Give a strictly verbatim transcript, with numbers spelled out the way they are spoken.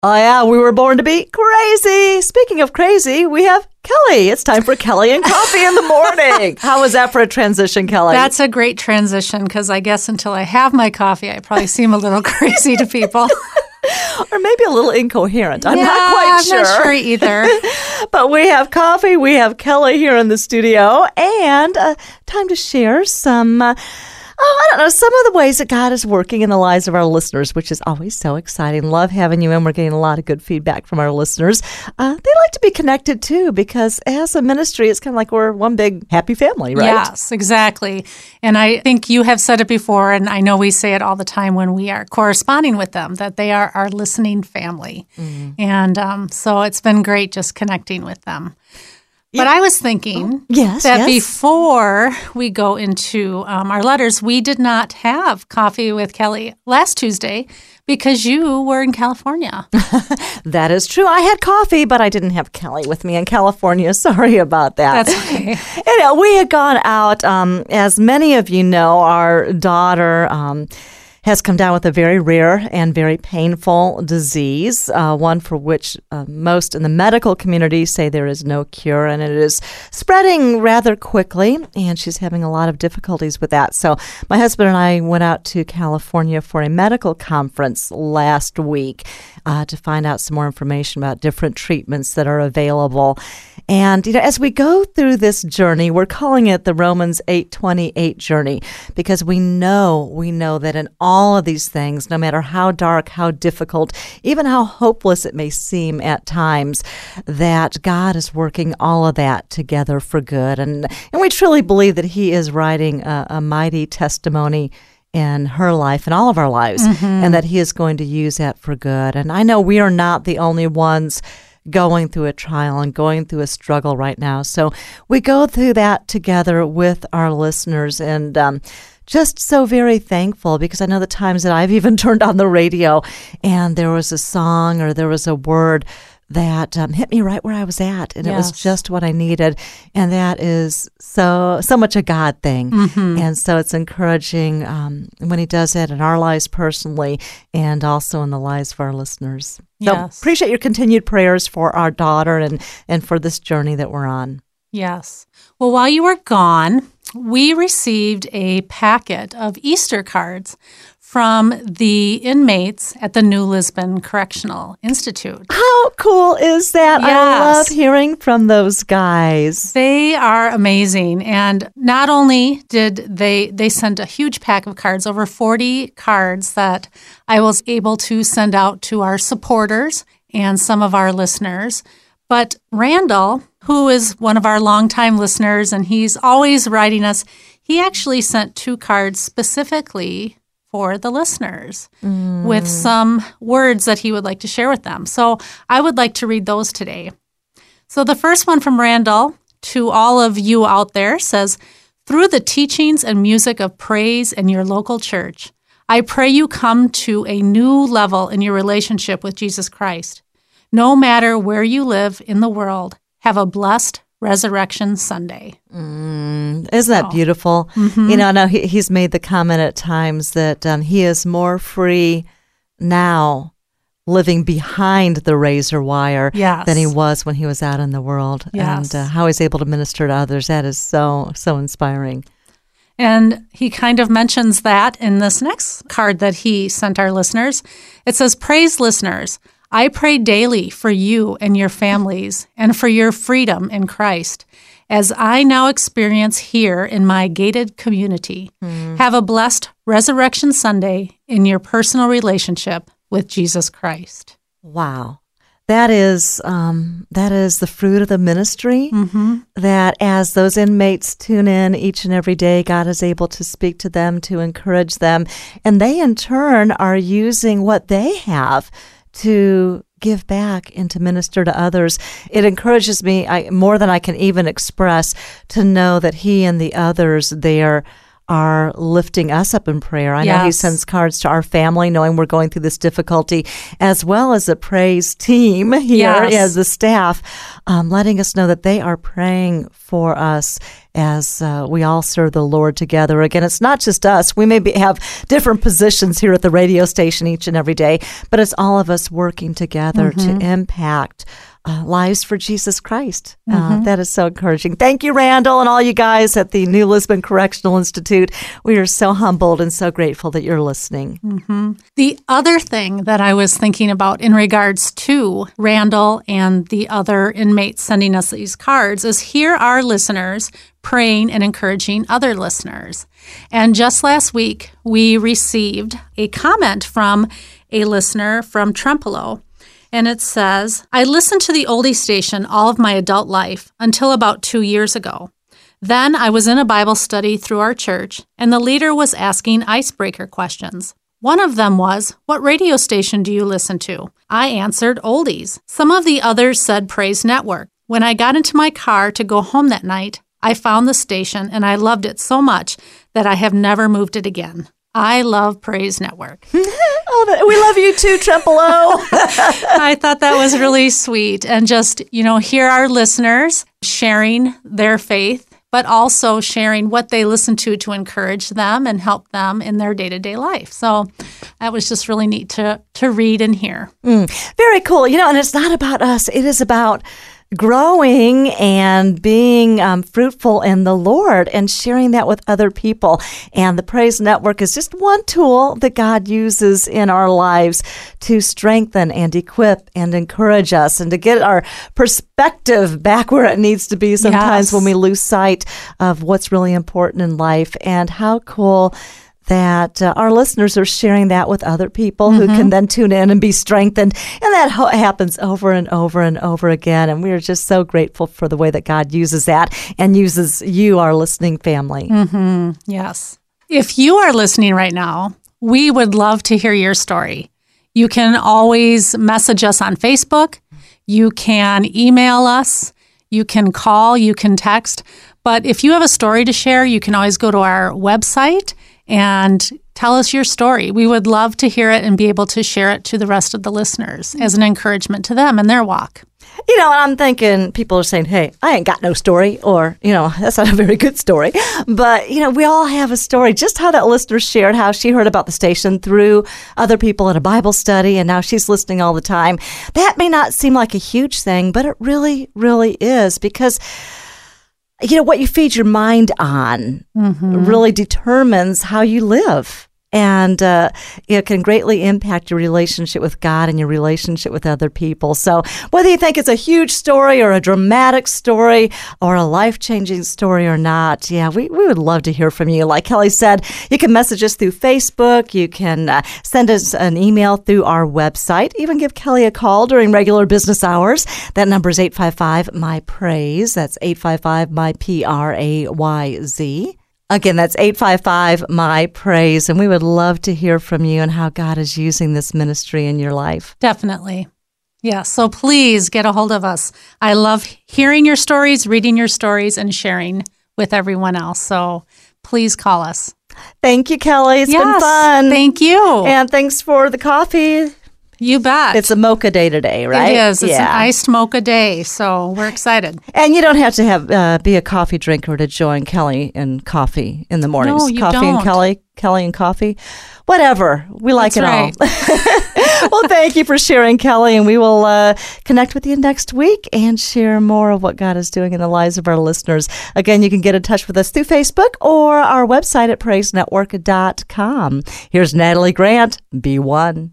Oh, yeah, we were born to be crazy. Speaking of crazy, we have Kelly. It's time for Kelly and Coffee in the Morning. How was that for a transition, Kelly? That's a great transition because I guess until I have my coffee, I probably seem a little crazy to people. Or maybe a little incoherent. I'm yeah, not quite I'm sure. I'm not sure either. But we have coffee. We have Kelly here in the studio. And uh, time to share some... Uh, Oh, I don't know, some of the ways that God is working in the lives of our listeners, which is always so exciting. Love having you in. We're getting a lot of good feedback from our listeners. Uh, they like to be connected, too, because as a ministry, it's kind of like we're one big happy family, right? Yes, exactly. And I think you have said it before, and I know we say it all the time when we are corresponding with them, that they are our listening family. Mm-hmm. And um, so it's been great just connecting with them. But I was thinking oh, yes, that yes. before we go into um, our letters, we did not have Coffee with Kelly last Tuesday because you were in California. That is true. I had coffee, but I didn't have Kelly with me in California. Sorry about that. That's okay. You know, we had gone out, um, as many of you know, our daughter... Um, has come down with a very rare and very painful disease, uh, one for which uh, most in the medical community say there is no cure, and it is spreading rather quickly, and she's having a lot of difficulties with that. So my husband and I went out to California for a medical conference last week uh, to find out some more information about different treatments that are available. And you know, as we go through this journey, we're calling it the Romans eight twenty-eight journey, because we know, we know that in all of these things, no matter how dark, how difficult, even how hopeless it may seem at times, that God is working all of that together for good. And, and we truly believe that He is writing a, a mighty testimony in her life and all of our lives, mm-hmm. and that He is going to use that for good. And I know we are not the only ones going through a trial and going through a struggle right now. So we go through that together with our listeners, and um, just so very thankful, because I know the times that I've even turned on the radio and there was a song or there was a word that um, hit me right where I was at, and yes. It was just what I needed, and that is so so much a God thing, mm-hmm. and so it's encouraging um, when He does that in our lives personally and also in the lives of our listeners. So yes. Appreciate your continued prayers for our daughter and, and for this journey that we're on. Yes. Well, while you were gone, we received a packet of Easter cards from the inmates at the New Lisbon Correctional Institute. How cool is that? Yes. I love hearing from those guys. They are amazing. And not only did they, they send a huge pack of cards, over forty cards that I was able to send out to our supporters and some of our listeners. But Randall, who is one of our longtime listeners, and he's always writing us, he actually sent two cards specifically for the listeners mm. with some words that he would like to share with them. So I would like to read those today. So the first one from Randall, to all of you out there, says, "Through the teachings and music of praise in your local church, I pray you come to a new level in your relationship with Jesus Christ. No matter where you live in the world, have a blessed Resurrection Sunday." Mm, isn't that oh. beautiful? Mm-hmm. You know, I know he, he's made the comment at times that um, he is more free now living behind the razor wire yes. than he was when he was out in the world. Yes. And uh, how he's able to minister to others, that is so, so inspiring. And he kind of mentions that in this next card that he sent our listeners. It says, "Praise listeners, I pray daily for you and your families and for your freedom in Christ, as I now experience here in my gated community. Mm. Have a blessed Resurrection Sunday in your personal relationship with Jesus Christ." Wow. That is um, that is the fruit of the ministry, mm-hmm. that as those inmates tune in each and every day, God is able to speak to them, to encourage them, and they in turn are using what they have to give back and to minister to others. It encourages me I, more than I can even express to know that he and the others there are lifting us up in prayer. I know he Yes. sends cards to our family, knowing we're going through this difficulty, as well as the praise team here, Yes. as the staff, um, letting us know that they are praying for us as uh, we all serve the Lord together. Again, it's not just us. We may be, have different positions here at the radio station each and every day, but it's all of us working together Mm-hmm. to impact Uh, lives for Jesus Christ. Uh, that is so encouraging. Thank you, Randall, and all you guys at the New Lisbon Correctional Institute. We are so humbled and so grateful that you're listening. The other thing that I was thinking about in regards to Randall and the other inmates sending us these cards is here are listeners praying and encouraging other listeners. And just last week, we received a comment from a listener from Trempealeau. And it says, I listened to the oldie station all of my adult life until about two years ago. Then I was in a Bible study through our church, and the leader was asking icebreaker questions. One of them was, what radio station do you listen to? I answered oldies. Some of the others said Praise Network. When I got into my car to go home that night, I found the station, and I loved it so much that I have never moved it again. I love Praise Network. Oh, that- we love you too, Trempealeau. I thought that was really sweet. And just, you know, hear our listeners sharing their faith, but also sharing what they listen to to encourage them and help them in their day-to-day life. So that was just really neat to, to read and hear. Mm, very cool. You know, and it's not about us. It is about growing and being um, fruitful in the Lord and sharing that with other people. And the Praise Network is just one tool that God uses in our lives to strengthen and equip and encourage us and to get our perspective back where it needs to be sometimes Yes. when we lose sight of what's really important in life. And how cool that uh, our listeners are sharing that with other people Mm-hmm. who can then tune in and be strengthened. And that ho- happens over and over and over again. And we are just so grateful for the way that God uses that and uses you, our listening family. Mm-hmm. Yes. If you are listening right now, we would love to hear your story. You can always message us on Facebook. You can email us. You can call. You can text. But if you have a story to share, you can always go to our website and tell us your story. We would love to hear it and be able to share it to the rest of the listeners as an encouragement to them in their walk. You know, I'm thinking people are saying, hey, I ain't got no story, or, you know, that's not a very good story. But, you know, we all have a story. Just how that listener shared how she heard about the station through other people at a Bible study, and now she's listening all the time. That may not seem like a huge thing, but it really, really is, because you know, what you feed your mind on mm-hmm. really determines how you live. And uh, it can greatly impact your relationship with God and your relationship with other people. So whether you think it's a huge story or a dramatic story or a life-changing story or not, yeah, we, we would love to hear from you. Like Kelly said, you can message us through Facebook. You can uh, send us an email through our website. Even give Kelly a call during regular business hours. That number is eight five five, M Y praise. That's eight five five, M Y P R A Y Z. Again, that's eight five five, M Y praise, and we would love to hear from you and how God is using this ministry in your life. Definitely. Yeah, so please get a hold of us. I love hearing your stories, reading your stories, and sharing with everyone else. So please call us. Thank you, Kelly. It's yes, been fun. Thank you. And thanks for the coffee. You bet. It's a mocha day today, right? It is. It's yeah. an iced mocha day, so we're excited. And you don't have to have uh, be a coffee drinker to join Kelly in coffee in the mornings. No, you coffee don't. and Kelly, Kelly and coffee. Whatever. We like That's it right. all. Well, thank you for sharing, Kelly, and we will uh, connect with you next week and share more of what God is doing in the lives of our listeners. Again, you can get in touch with us through Facebook or our website at praise network dot com. Here's Natalie Grant. Be one.